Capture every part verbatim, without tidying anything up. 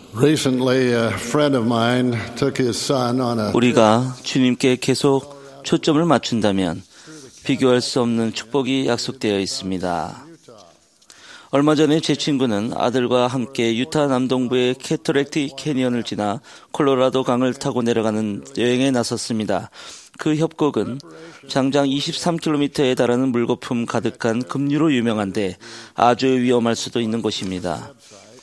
Recently, a friend of mine took his son on a 우리가 주님께 계속 초점을 맞춘다면 비교할 수 없는 축복이 약속되어 있습니다. 얼마 전에 제 친구는 아들과 함께 유타 남동부의 캐터렉트 캐니언을 지나 콜로라도 강을 타고 내려가는 여행에 나섰습니다. 그 협곡은 장장 이십삼 킬로미터에 달하는 물거품 가득한 급류로 유명한데 아주 위험할 수도 있는 곳입니다.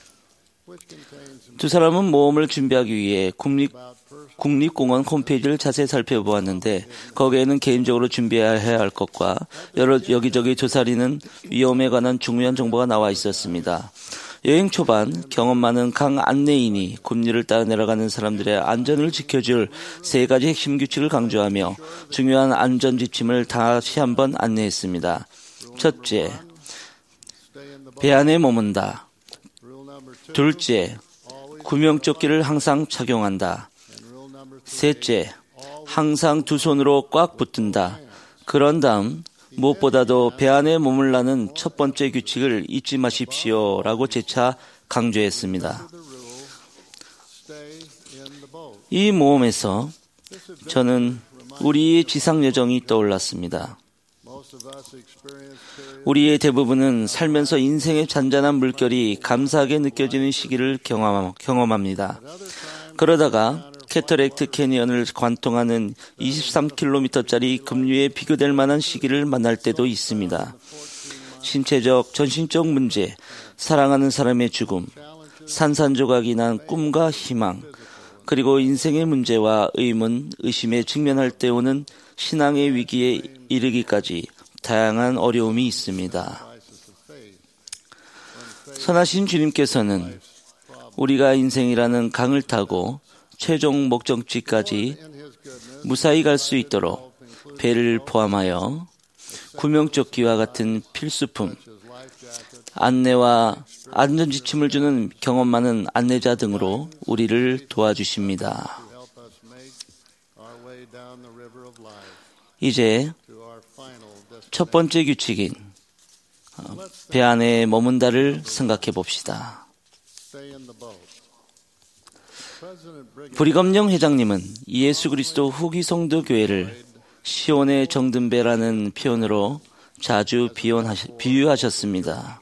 두 사람은 모험을 준비하기 위해 국립, 국립공원 홈페이지를 자세히 살펴보았는데 거기에는 개인적으로 준비해야 할 것과 여러 여기저기 조사리는 위험에 관한 중요한 정보가 나와 있었습니다. 여행 초반 경험 많은 강 안내인이 급류를 따라 내려가는 사람들의 안전을 지켜줄 세 가지 핵심 규칙을 강조하며 중요한 안전 지침을 다시 한번 안내했습니다. 첫째, 배 안에 머문다. 둘째, 구명조끼를 항상 착용한다. 셋째, 항상 두 손으로 꽉 붙든다. 그런 다음 무엇보다도 배 안에 머물라는 첫 번째 규칙을 잊지 마십시오 라고 재차 강조했습니다. 이 모험에서 저는 우리의 지상 여정이 떠올랐습니다. 우리의 대부분은 살면서 인생의 잔잔한 물결이 감사하게 느껴지는 시기를 경험합니다. 그러다가 캐터렉트 캐니언을 관통하는 이십삼 킬로미터짜리 급류에 비교될 만한 시기를 만날 때도 있습니다. 신체적, 전신적 문제, 사랑하는 사람의 죽음, 산산조각이 난 꿈과 희망, 그리고 인생의 문제와 의문, 의심에 직면할 때 오는 신앙의 위기에 이르기까지 다양한 어려움이 있습니다. 선하신 주님께서는 우리가 인생이라는 강을 타고 최종 목적지까지 무사히 갈 수 있도록 배를 포함하여 구명조끼와 같은 필수품, 안내와 안전지침을 주는 경험 많은 안내자 등으로 우리를 도와주십니다. 이제 첫 번째 규칙인 배 안에 머문다를 생각해 봅시다. 브리검영 회장님은 예수 그리스도 후기 성도 교회를 시온의 정든배라는 표현으로 자주 비유하셨습니다.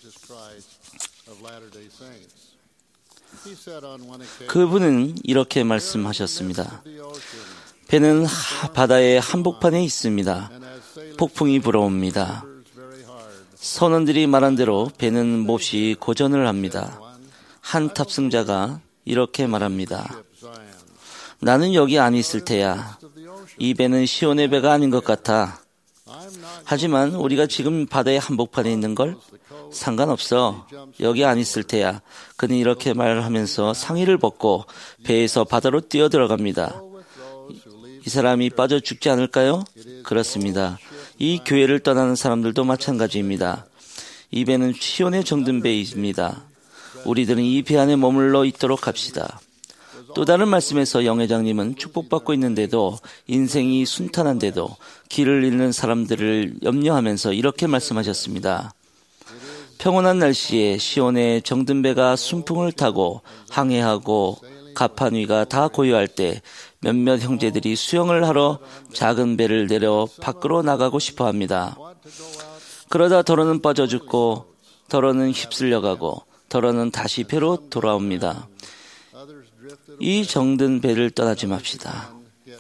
그분은 이렇게 말씀하셨습니다. 배는 바다의 한복판에 있습니다. 폭풍이 불어옵니다. 선원들이 말한 대로 배는 몹시 고전을 합니다. 한 탑승자가 이렇게 말합니다. 나는 여기 안 있을 테야. 이 배는 시온의 배가 아닌 것 같아. 하지만 우리가 지금 바다의 한복판에 있는 걸? 상관없어. 여기 안 있을 테야. 그는 이렇게 말하면서 상의를 벗고 배에서 바다로 뛰어 들어갑니다. 이 사람이 빠져 죽지 않을까요? 그렇습니다. 이 교회를 떠나는 사람들도 마찬가지입니다. 이 배는 시온의 정든 배입니다. 우리들은 이 배 안에 머물러 있도록 합시다. 또 다른 말씀에서 영 회장님은 축복받고 있는데도 인생이 순탄한데도 길을 잃는 사람들을 염려하면서 이렇게 말씀하셨습니다. 평온한 날씨에 시온의 정든 배가 순풍을 타고 항해하고 갑판 위가 다 고요할 때 몇몇 형제들이 수영을 하러 작은 배를 내려 밖으로 나가고 싶어 합니다. 그러다 더러는 빠져 죽고 더러는 휩쓸려 가고 더러는 다시 배로 돌아옵니다. 이 정든 배를 떠나지 맙시다.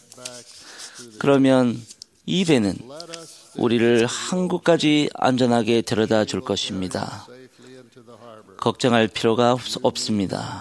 그러면 이 배는 우리를 항구까지 안전하게 데려다 줄 것입니다. 걱정할 필요가 없습니다.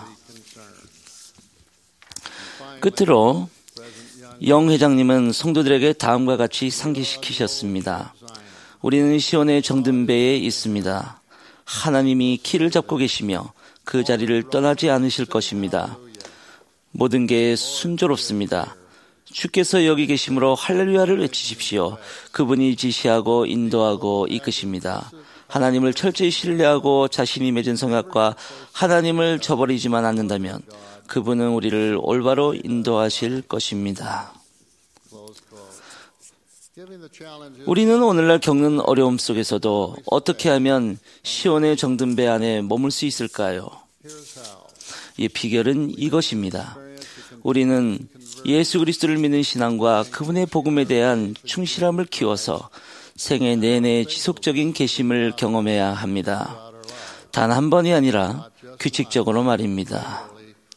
끝으로 영 회장님은 성도들에게 다음과 같이 상기시키셨습니다. 우리는 시온의 정든 배에 있습니다. 하나님이 키를 잡고 계시며 그 자리를 떠나지 않으실 것입니다. 모든 게 순조롭습니다. 주께서 여기 계심으로 할렐루야를 외치십시오. 그분이 지시하고 인도하고 이끄십니다. 하나님을 철저히 신뢰하고 자신이 맺은 성약과 하나님을 저버리지만 않는다면 그분은 우리를 올바로 인도하실 것입니다. 우리는 오늘날 겪는 어려움 속에서도 어떻게 하면 시온의 정든 배 안에 머물 수 있을까요? 이 비결은 이것입니다. 우리는 예수 그리스도를 믿는 신앙과 그분의 복음에 대한 충실함을 키워서 생애 내내 지속적인 계심을 경험해야 합니다. 단 한 번이 아니라 규칙적으로 말입니다.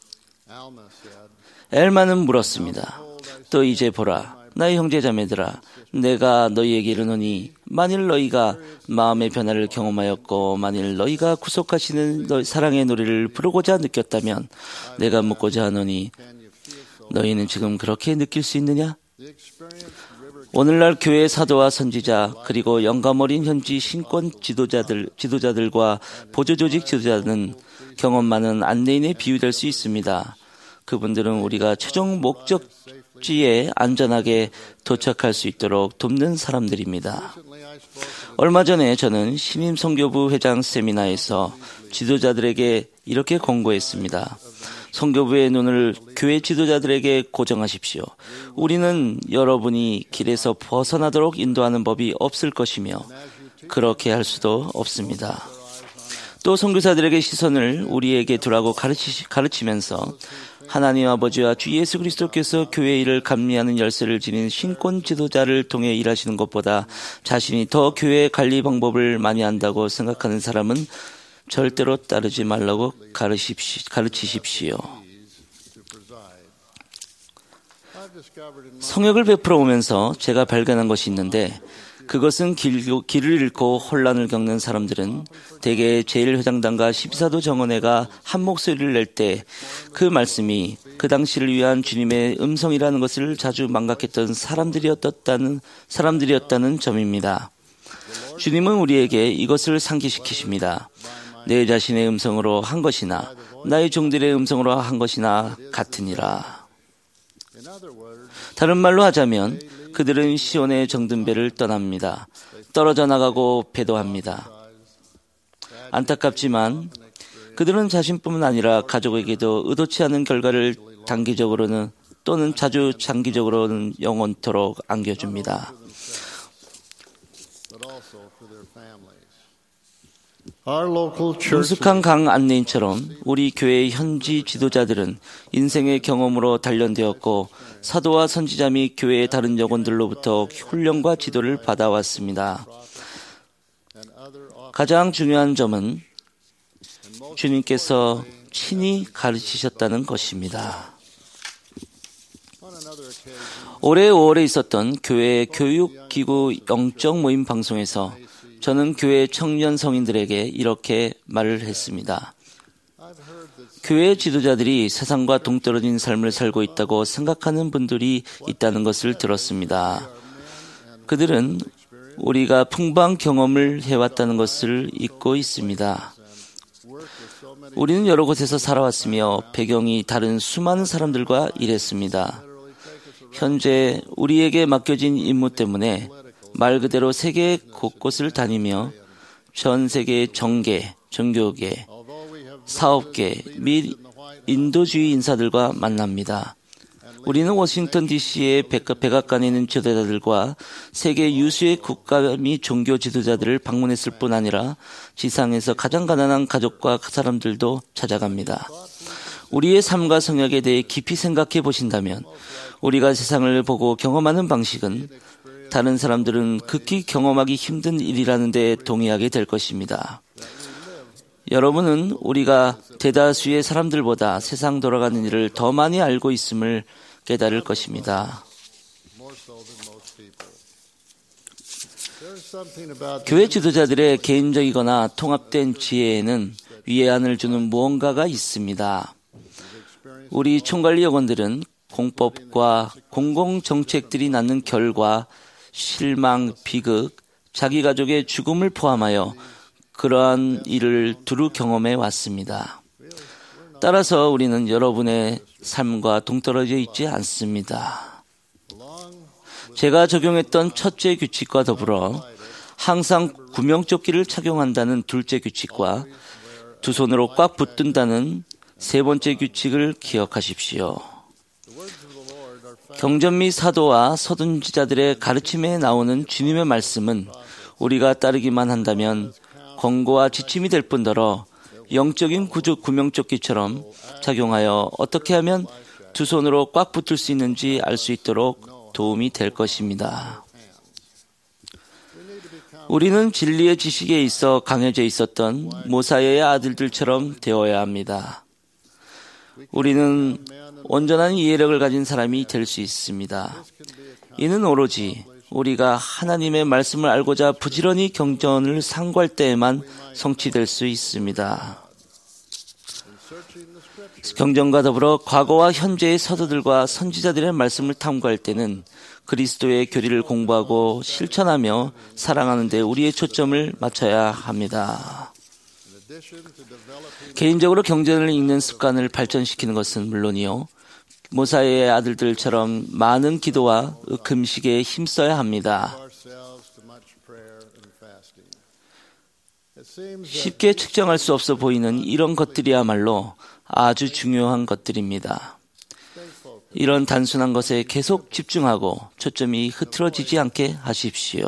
엘마는 물었습니다. 또 이제 보라, 나의 형제자매들아, 내가 너희에게 이르노니 만일 너희가 마음의 변화를 경험하였고 만일 너희가 구속하시는 너희 사랑의 노래를 부르고자 느꼈다면 내가 묻고자 하노니 너희는 지금 그렇게 느낄 수 있느냐? 오늘날 교회 사도와 선지자 그리고 영감 어린 현지 신권 지도자들, 지도자들과 보조조직 지도자는 경험 많은 안내인에 비유될 수 있습니다. 그분들은 우리가 최종 목적지에 안전하게 도착할 수 있도록 돕는 사람들입니다. 얼마 전에 저는 신임 선교부 회장 세미나에서 지도자들에게 이렇게 권고했습니다. 선교부의 눈을 교회 지도자들에게 고정하십시오. 우리는 여러분이 길에서 벗어나도록 인도하는 법이 없을 것이며 그렇게 할 수도 없습니다. 또 선교사들에게 시선을 우리에게 두라고 가르치, 가르치면서 하나님 아버지와 주 예수 그리스도께서 교회 일을 감리하는 열쇠를 지닌 신권 지도자를 통해 일하시는 것보다 자신이 더 교회 관리 방법을 많이 안다고 생각하는 사람은 절대로 따르지 말라고 가르치십시, 가르치십시오. 성역을 베풀어 오면서 제가 발견한 것이 있는데 그것은 길, 길을 잃고 혼란을 겪는 사람들은 대개 제일회장단과 십사도 정원회가 한 목소리를 낼 때 그 말씀이 그 당시를 위한 주님의 음성이라는 것을 자주 망각했던 사람들이었다는, 사람들이었다는 점입니다. 주님은 우리에게 이것을 상기시키십니다. 내 자신의 음성으로 한 것이나 나의 종들의 음성으로 한 것이나 같으니라. 다른 말로 하자면 그들은 시온의 정든 배를 떠납니다. 떨어져 나가고 배도합니다. 안타깝지만 그들은 자신뿐만 아니라 가족에게도 의도치 않은 결과를 단기적으로는 또는 자주 장기적으로는 영원토록 안겨줍니다. 능숙한 강 안내인처럼 우리 교회의 현지 지도자들은 인생의 경험으로 단련되었고 사도와 선지자 및 교회의 다른 영혼들로부터 훈련과 지도를 받아왔습니다. 가장 중요한 점은 주님께서 친히 가르치셨다는 것입니다. 올해 오월에 있었던 교회 교육기구 영적 모임 방송에서 저는 교회 청년 성인들에게 이렇게 말을 했습니다. 교회 지도자들이 세상과 동떨어진 삶을 살고 있다고 생각하는 분들이 있다는 것을 들었습니다. 그들은 우리가 풍부한 경험을 해왔다는 것을 잊고 있습니다. 우리는 여러 곳에서 살아왔으며 배경이 다른 수많은 사람들과 일했습니다. 현재 우리에게 맡겨진 임무 때문에 말 그대로 세계 곳곳을 다니며 전 세계의 정계, 종교계, 사업계 및 인도주의 인사들과 만납니다. 우리는 워싱턴 디씨의 백악관에 있는 지도자들과 세계 유수의 국가 및 종교 지도자들을 방문했을 뿐 아니라 지상에서 가장 가난한 가족과 사람들도 찾아갑니다. 우리의 삶과 성역에 대해 깊이 생각해 보신다면 우리가 세상을 보고 경험하는 방식은 다른 사람들은 극히 경험하기 힘든 일이라는 데 동의하게 될 것입니다. 여러분은 우리가 대다수의 사람들보다 세상 돌아가는 일을 더 많이 알고 있음을 깨달을 것입니다. 교회 지도자들의 개인적이거나 통합된 지혜에는 위안을 주는 무언가가 있습니다. 우리 총관리 역원들은 공법과 공공정책들이 낳는 결과, 실망, 비극, 자기 가족의 죽음을 포함하여 그러한 일을 두루 경험해 왔습니다. 따라서 우리는 여러분의 삶과 동떨어져 있지 않습니다. 제가 적용했던 첫째 규칙과 더불어 항상 구명조끼를 착용한다는 둘째 규칙과 두 손으로 꽉 붙든다는 세 번째 규칙을 기억하십시오. 경전 및 사도와 서둔지자들의 가르침에 나오는 주님의 말씀은 우리가 따르기만 한다면 권고와 지침이 될 뿐더러 영적인 구조 구명조끼처럼 작용하여 어떻게 하면 두 손으로 꽉 붙들 수 있는지 알 수 있도록 도움이 될 것입니다. 우리는 진리의 지식에 있어 강해져 있었던 모사의 아들들처럼 되어야 합니다. 우리는 온전한 이해력을 가진 사람이 될 수 있습니다. 이는 오로지 우리가 하나님의 말씀을 알고자 부지런히 경전을 상고할 때에만 성취될 수 있습니다. 경전과 더불어 과거와 현재의 서도들과 선지자들의 말씀을 탐구할 때는 그리스도의 교리를 공부하고 실천하며 살아가는 데 우리의 초점을 맞춰야 합니다. 개인적으로 경전을 읽는 습관을 발전시키는 것은 물론이요, 모사의 아들들처럼 많은 기도와 금식에 힘써야 합니다. 쉽게 측정할 수 없어 보이는 이런 것들이야말로 아주 중요한 것들입니다. 이런 단순한 것에 계속 집중하고 초점이 흐트러지지 않게 하십시오.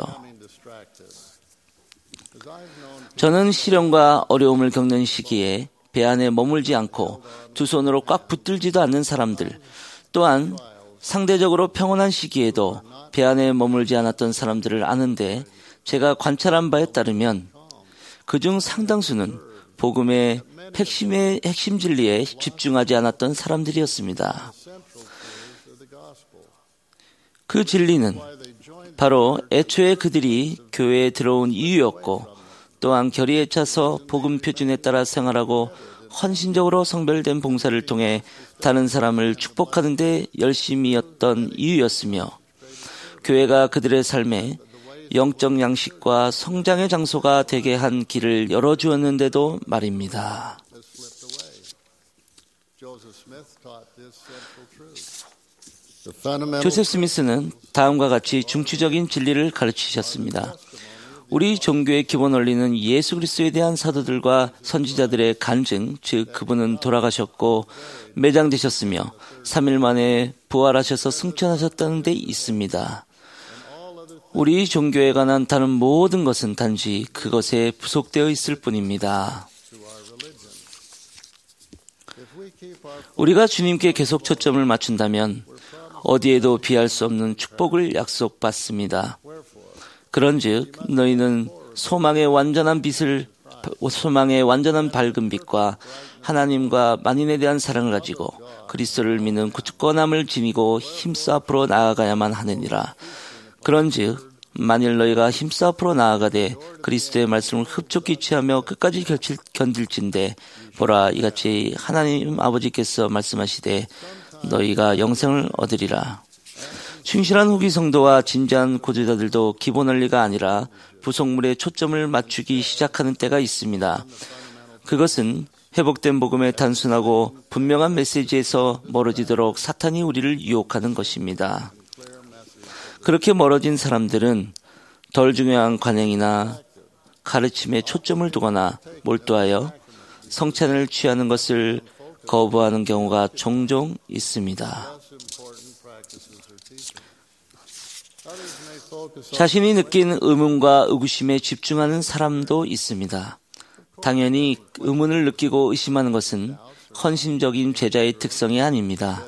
저는 시련과 어려움을 겪는 시기에 배 안에 머물지 않고 두 손으로 꽉 붙들지도 않는 사람들, 또한 상대적으로 평온한 시기에도 배 안에 머물지 않았던 사람들을 아는데, 제가 관찰한 바에 따르면 그중 상당수는 복음의 핵심의 핵심 진리에 집중하지 않았던 사람들이었습니다. 그 진리는 바로 애초에 그들이 교회에 들어온 이유였고, 또한 결의에 차서 복음 표준에 따라 생활하고 헌신적으로 성별된 봉사를 통해 다른 사람을 축복하는 데 열심이었던 이유였으며, 교회가 그들의 삶에 영적 양식과 성장의 장소가 되게 한 길을 열어주었는데도 말입니다. 조셉 스미스는 다음과 같이 중추적인 진리를 가르치셨습니다. 우리 종교의 기본 원리는 예수 그리스도에 대한 사도들과 선지자들의 간증, 즉 그분은 돌아가셨고 매장되셨으며 삼 일 만에 부활하셔서 승천하셨다는 데 있습니다. 우리 종교에 관한 다른 모든 것은 단지 그것에 부속되어 있을 뿐입니다. 우리가 주님께 계속 초점을 맞춘다면 어디에도 비할 수 없는 축복을 약속받습니다. 그런즉 너희는 소망의 완전한 빛을 소망의 완전한 밝은 빛과 하나님과 만인에 대한 사랑을 가지고 그리스도를 믿는 굳건함을 지니고 힘써 앞으로 나아가야만 하느니라. 그런즉 만일 너희가 힘써 앞으로 나아가되 그리스도의 말씀을 흡족히 취하며 끝까지 견딜, 견딜진대 보라, 이같이 하나님 아버지께서 말씀하시되 너희가 영생을 얻으리라. 충실한 후기 성도와 진지한 고대자들도 기본 원리가 아니라 부속물에 초점을 맞추기 시작하는 때가 있습니다. 그것은 회복된 복음의 단순하고 분명한 메시지에서 멀어지도록 사탄이 우리를 유혹하는 것입니다. 그렇게 멀어진 사람들은 덜 중요한 관행이나 가르침에 초점을 두거나 몰두하여 성찬을 취하는 것을 거부하는 경우가 종종 있습니다. 자신이 느낀 의문과 의구심에 집중하는 사람도 있습니다. 당연히 의문을 느끼고 의심하는 것은 헌신적인 제자의 특성이 아닙니다.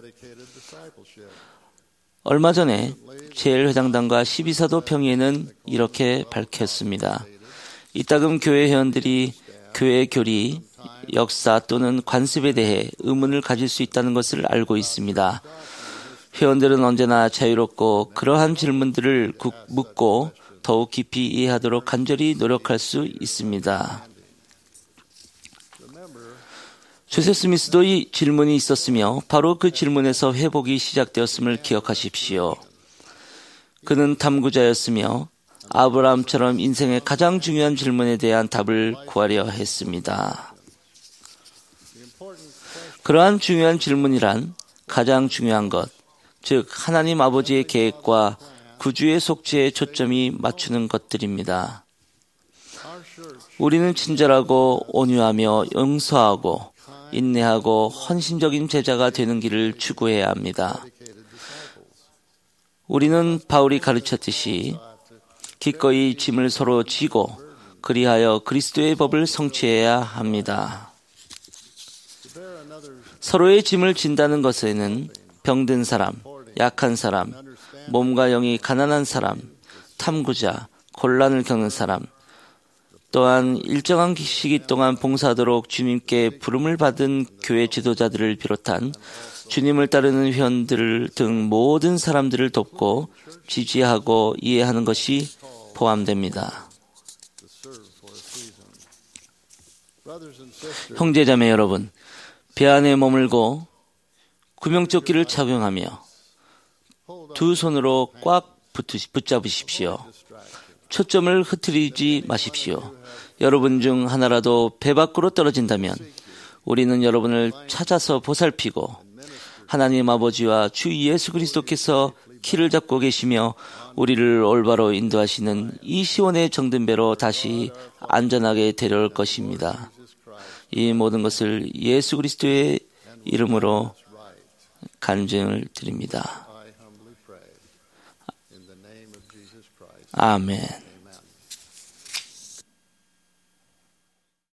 얼마 전에 제일회장단과 십이사도 평의회는 이렇게 밝혔습니다. 이따금 교회 회원들이 교회 교리, 역사 또는 관습에 대해 의문을 가질 수 있다는 것을 알고 있습니다. 회원들은 언제나 자유롭고 그러한 질문들을 묻고 더욱 깊이 이해하도록 간절히 노력할 수 있습니다. 조셉 스미스도 이 질문이 있었으며 바로 그 질문에서 회복이 시작되었음을 기억하십시오. 그는 탐구자였으며 아브라함처럼 인생의 가장 중요한 질문에 대한 답을 구하려 했습니다. 그러한 중요한 질문이란 가장 중요한 것, 즉 하나님 아버지의 계획과 구주의 속죄에 초점이 맞추는 것들입니다. 우리는 친절하고 온유하며 용서하고 인내하고 헌신적인 제자가 되는 길을 추구해야 합니다. 우리는 바울이 가르쳤듯이 기꺼이 짐을 서로 지고 그리하여 그리스도의 법을 성취해야 합니다. 서로의 짐을 진다는 것에는 병든 사람, 약한 사람, 몸과 영이 가난한 사람, 탐구자, 곤란을 겪는 사람, 또한 일정한 시기 동안 봉사하도록 주님께 부름을 받은 교회 지도자들을 비롯한 주님을 따르는 회원들 등 모든 사람들을 돕고 지지하고 이해하는 것이 포함됩니다. 형제자매 여러분, 배 안에 머물고 구명조끼를 착용하며 두 손으로 꽉 붙잡으십시오. 초점을 흐트리지 마십시오. 여러분 중 하나라도 배 밖으로 떨어진다면 우리는 여러분을 찾아서 보살피고 하나님 아버지와 주 예수 그리스도께서 키를 잡고 계시며 우리를 올바로 인도하시는 이 시온의 정든 배로 다시 안전하게 데려올 것입니다. 이 모든 것을 예수 그리스도의 이름으로 간증을 드립니다. 아멘.